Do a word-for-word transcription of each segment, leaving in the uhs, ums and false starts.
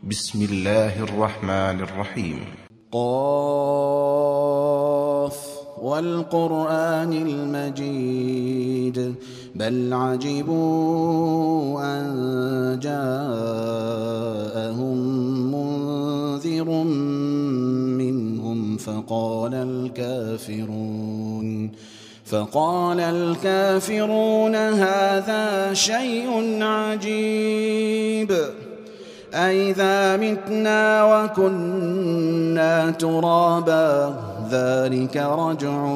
بسم الله الرحمن الرحيم. قاف والقرآن المجيد بل عجبوا أن جاءهم منذر منهم فقال الكافرون فقال الكافرون هذا شيء عجيب أئذا متنا وكنا ترابا ذلك رجع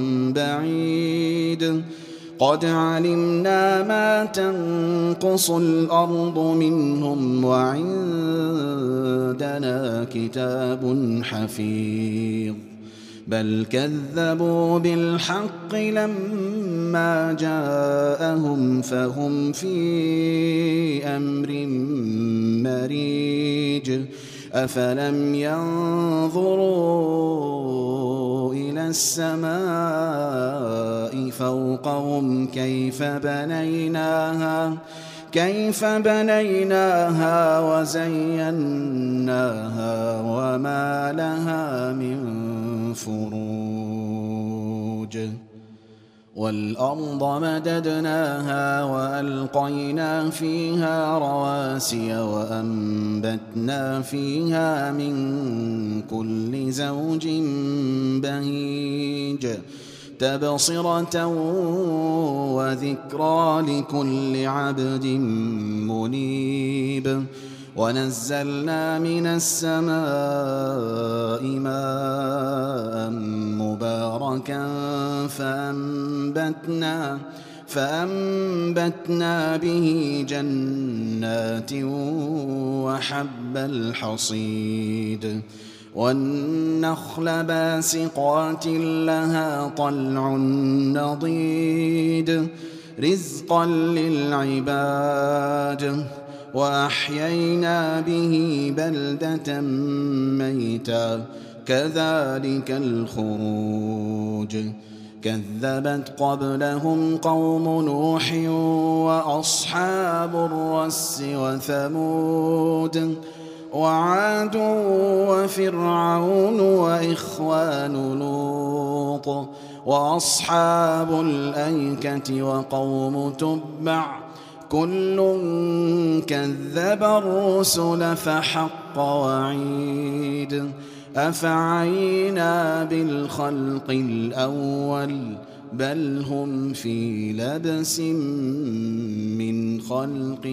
بعيد قد علمنا ما تنقص الأرض منهم وعندنا كتاب حفيظ بل كذبوا بالحق لما جاءهم فهم في أمر مريج أفلم ينظروا إلى السماء فوقهم كيف بنيناها كيف بنيناها وزيناها وما لها من فروج والأرض مددناها وألقينا فيها رواسي وأنبتنا فيها من كل زوج بهيج تبصرة وذكرى لكل عبد منيب ونزلنا من السماء ماء مباركا فأنبتنا فأنبتنا به جنات وحب الحصيد والنخل باسقات لها طلع نضيد رزقا للعباد وأحيينا به بلدة ميتا كذلك الخروج كذبت قبلهم قوم نوح وأصحاب الرس وثمود وعاد وفرعون وإخوان لوط وأصحاب الأيكة وقوم تبع كل كذب الرسل فحق وعيد أفعينا بالخلق الأول بل هم في لبس من خلق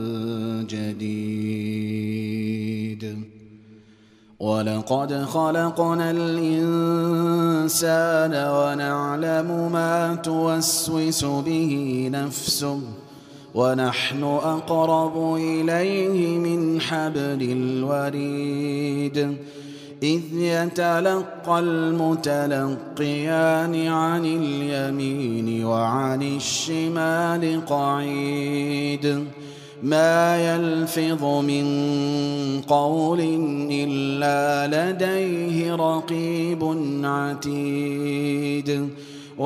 جديد ولقد خلقنا الإنسان ونعلم ما توسوس به نفسه ونحن أقرب إليه من حبل الوريد إذ يتلقى المتلقيان عن اليمين وعن الشمال قعيد ما يلفظ من قول إلا لديه رقيب عتيد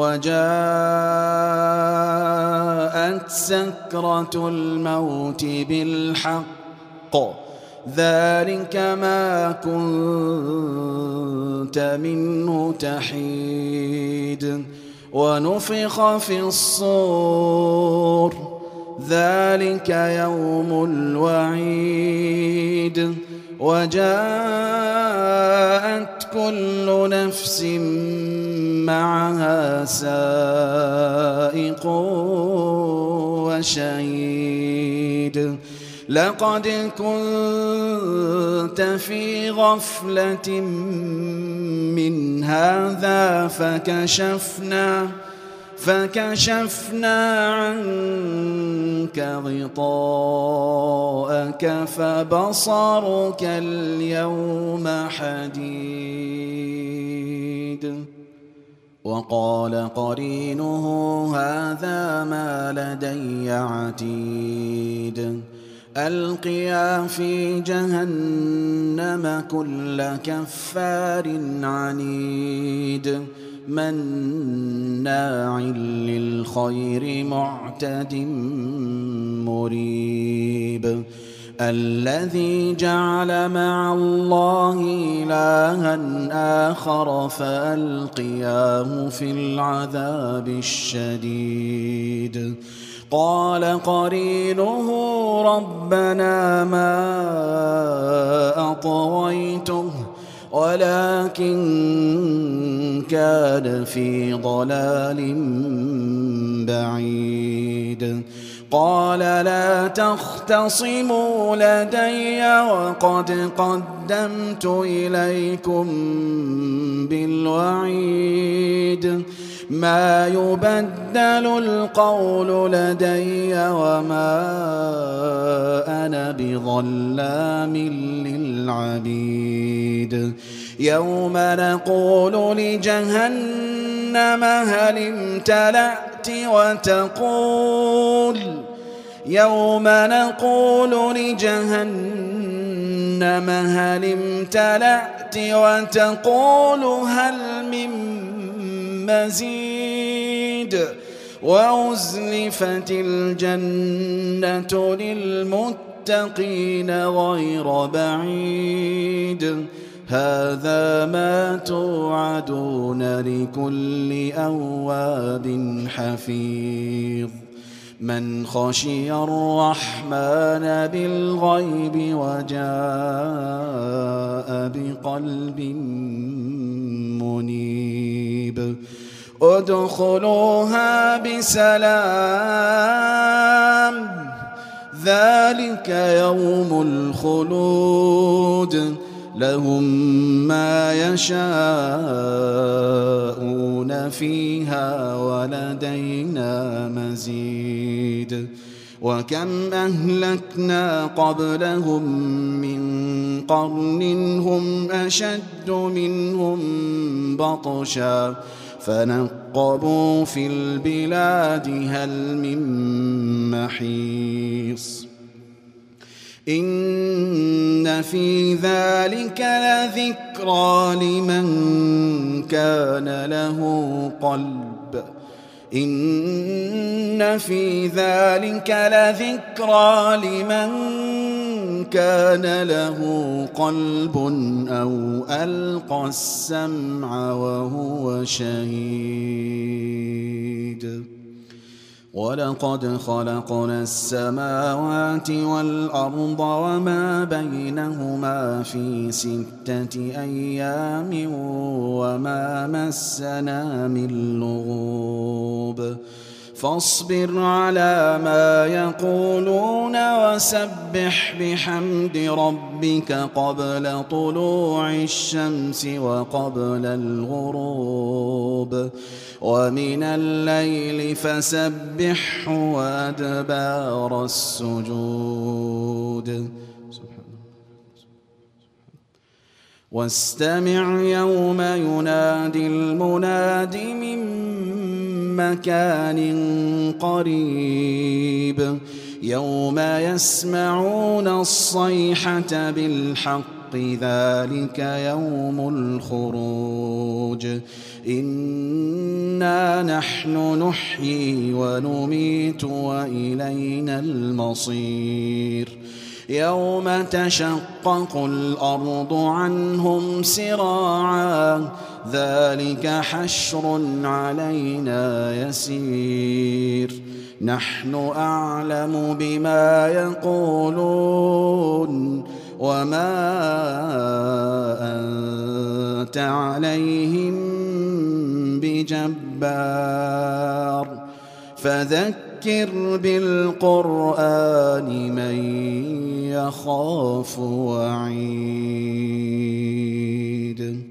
وجاءت سكرة الموت بالحق ذلك ما كنت منه تحيد ونفخ في الصور ذلك يوم الوعيد وجاءت كل نفس معها سائق وشهيد لقد كنت في غفلة من هذا فكشفنا فكشفنا عنك غطاءك فبصرك اليوم حديد وقال قرينه هذا ما لدي عتيد ألقيا في جهنم كل كفار عنيد مناع للخير معتد مريب الذي جعل مع الله إلها آخر فألقياه في العذاب الشديد قال قرينه ربنا ما أطويته ولكن كان في ضلال بعيد قال لا تختصموا لدي وقد قدمت إليكم بالوعيد ما يبدل القول لدي وما أنا بظلام للعبيد يوم نقول لجهنم هل امتلأت وتقول يوم نقول لجهنم هل امتلأت وتقول هل من مزيد وأزلفت الجنة للمتقين غير بعيد هذا ما توعدون لكل أواب حفيظ من خشي الرحمن بالغيب وجاء بقلب منيب ادخلوها بسلام ذلك يوم الخلود لهم ما يشاءون فيها ولدينا مزيد وكم أهلكنا قبلهم من قرن هم أشد منهم بطشا فنقبوا في البلاد هل من محيص إن في ذلك لذكرى لمن كان له قلب إن في ذلك لذكرى لمن كان له قلب أو ألقى السمع وهو شهيد ولقد خلقنا السماوات والأرض وما بينهما في ستة أيام وما مسنا من لغوب فاصبر على ما يقولون وسبح بحمد ربك قبل طلوع الشمس وقبل الغروب ومن الليل فسبحه وأدبار السجود واستمع يوم ينادي المناد من مكان قريب يوم يسمعون الصيحة بالحق ذلك يوم الخروج إنا نحن نحيي ونميت وإلينا المصير يوم تشقق الأرض عنهم سراعا ذلك حشر علينا يسير نحن أعلم بما يقولون وما أنت عليهم بجبار فذكر بالقرآن من يخاف وعيد